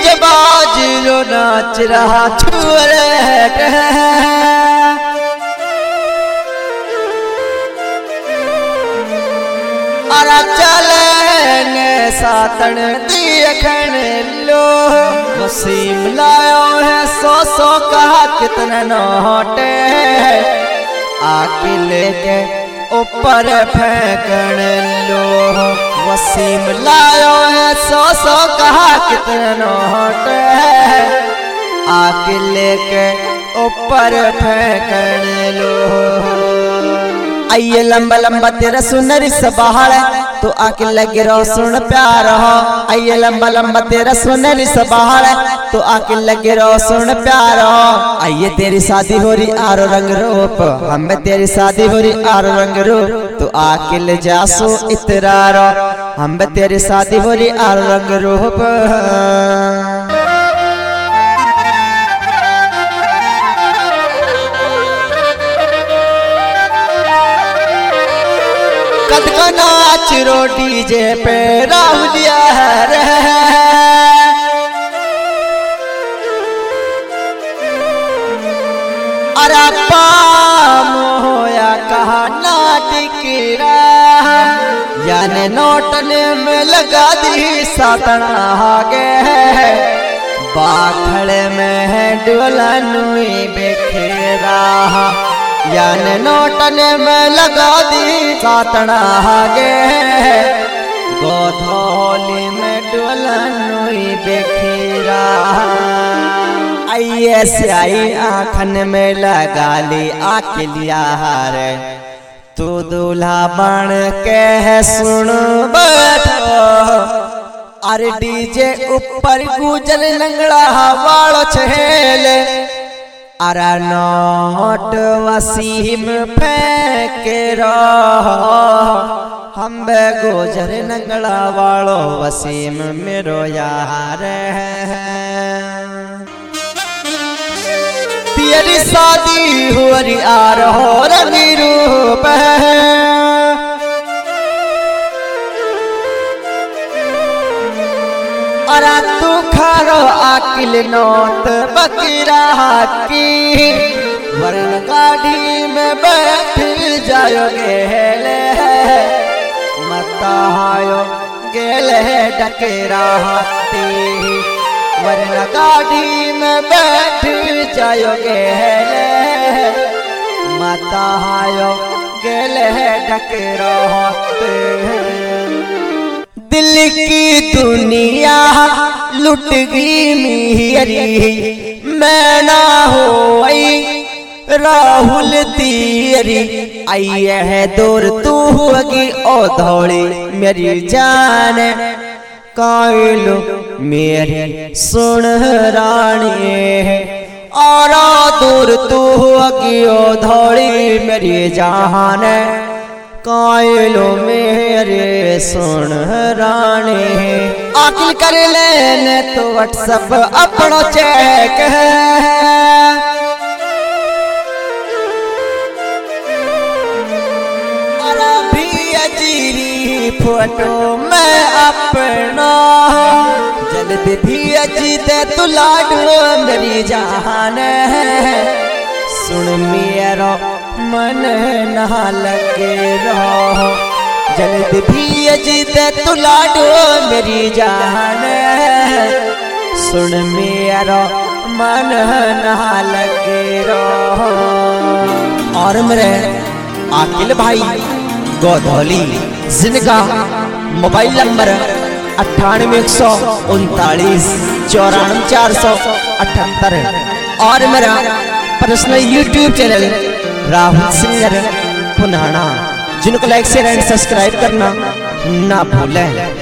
DJ बाजरो नाच रहा छुअरे अरा चले सातन देखण लो वसीम लायो है 100 कहा कितने नोटे आके लेके ऊपर फेंकण लो वसीम लायो है 100 कहा कितने नोटे आके लेके ऊपर फेंकण लो आइए लंबा लंबा तेरा सुनरी सबाहड़ तो आके लगे रो सुन प्यार हो आइए लंबा लंबा तेरा सुनरी सबाहड़ तो आके लगे रो सुन प्यार हो आइए तेरी शादी हो रही आरो रंग रूप हमें तेरी शादी हो रही आरो रंग रूप तो आके ले जासो इतरारो हमें तेरी शादी हो रही आरो रंग रूप कद का नाच रो डीजे पे राहुलिया है अरे पाम होया कहा नाटिकीरा याने नोटन में लगा दी सातना आगे बाखड़ में डोलनुई बेखेरा यान नोटन में लगा दी सातना आगे गोधौली में डोलनुई बेखेरा आइए से आई आँखन में लगा ली आके लिया हार तू दूल्हा बन के सुन बैठो अरे डीजे ऊपर गुजर लंगड़ा वालो छेले अरे नोट वसीम फेंक रहो हम गुजर लंगड़ा वालो वसीम मेरो यार तेरी शादी हो रही आ रहो रंगी रूप अरे तू खारो आकिल नोट बकीरा की वरन गाड़ी में बैठ जाओगे मता आयो गेले डकेरा वरना गाड़ी में बैठ जाओगे माता आयो गेले डकेरा दिल की दुनिया लुट गई मेरी मैं ना हो राहुल तेरी आई है दूर तू होगी ओ धौड़ी मेरी जान कायलो मेरी सुन रानी और दूर तू होगी ओ धौड़ी मेरी जान कायलो मेरे सुन रानी आकिल कर लेने तो व्हाट्सएप अपनो चेक अजीरी फोटो मैं अपना जल्द भी अजीते तू लाडो मेरी जान सुन मेरा मन नहा लगे रहो जल्द भी अजीते तू लाडो मेरी जान सुन मेरा मन नहा लगे रहो और मेरे आकिल भाई गोधौली जिनका मोबाइल नंबर 98 139 478 और मेरा personal YouTube channel Rahul singer Punana जिनको लाइक शेयर एंड सब्सक्राइब करना ना भूलें।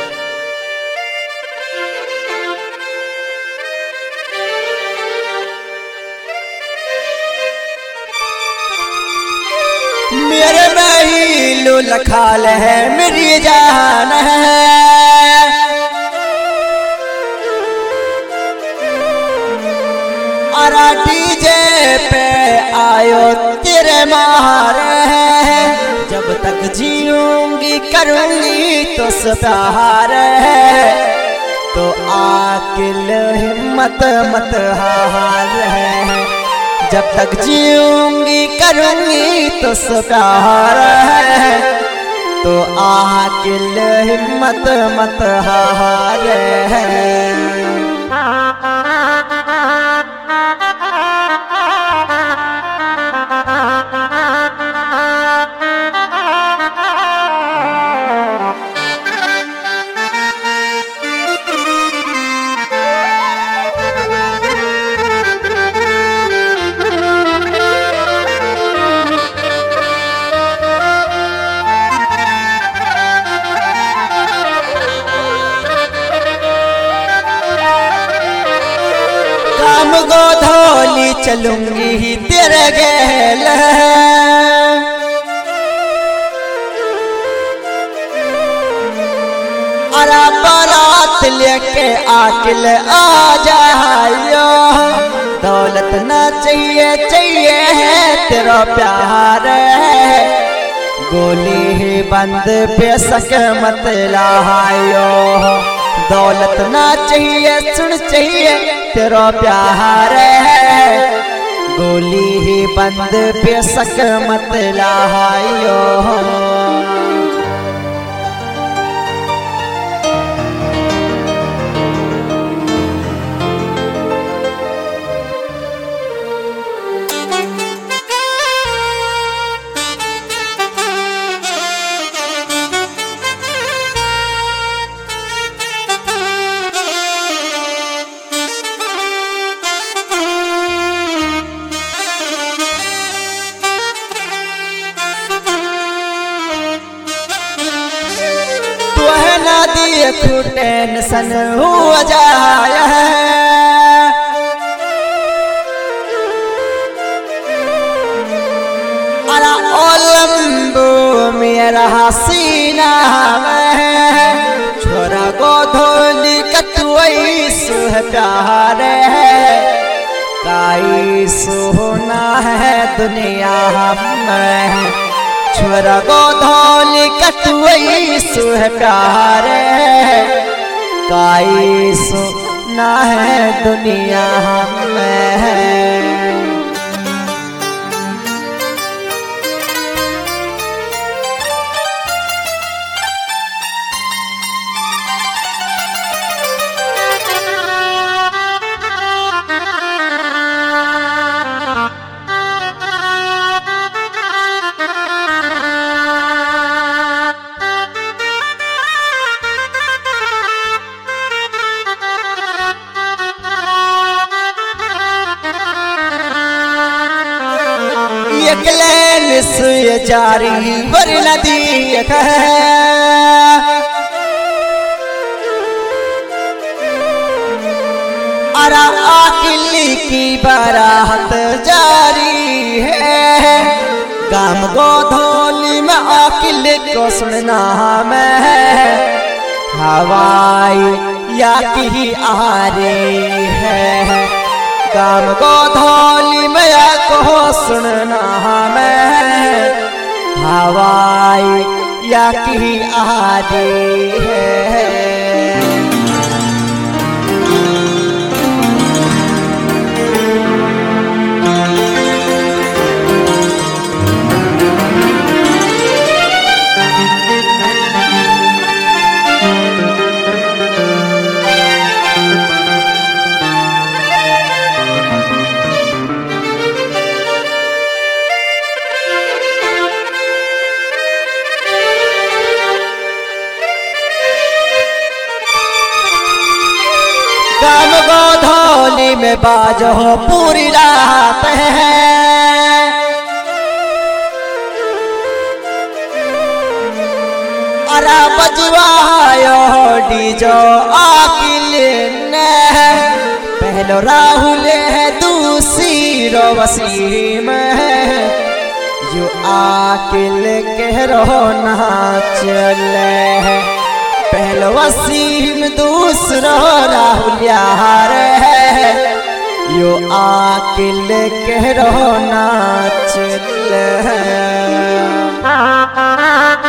मेरे महिलू लखाल है मेरी जान है और डीजे पे आयो तेरे मार है जब तक जीऊंगी करूंगी तो प्यार है तो आकिल हिम्मत मत हार है। जब तक जीऊंगी करूंगी तो प्यार है। तो आकिल हिम्मत मत हार है। गोधोली चलूंगी ही तेरे गेल, अरा बारात लेके आकिल आ जाइयो। दौलत ना चाहिए चाहिए है तेरा प्यार है। गोली ही बंद पे सक मत लायो। दौलत ना चाहिए सुन चाहिए तेरा प्यार है। गोली ही बंद पे सक मत लायो। दिए टेंशन हो जाया है। अरा ओलंबो मेरा हसीना में छोरा गोधोली कतुई सुह प्यार है। काई सोना है दुनिया में छोरा गोधोली कतुई सुह प्यार है। काई सोना है दुनिया में। सुय जारी बर नदी अरा आकिल की बारात जारी है। गाम गोधोली में आकिल को सुनना में हवाई या की आ रही है। गाम गोधोली में को सुनना में हवाई या की आ रही है। गाम गोधोली में बाजो पूरी रात है। अरा बजवायो डीजो आकिल ने पहलो राहुल है दूसरी वसीम है। जो आकिल कह रो नाचले है। पहलो वसीम दूसरो राहुल यार है। यो आकिल कह रो नाचले है।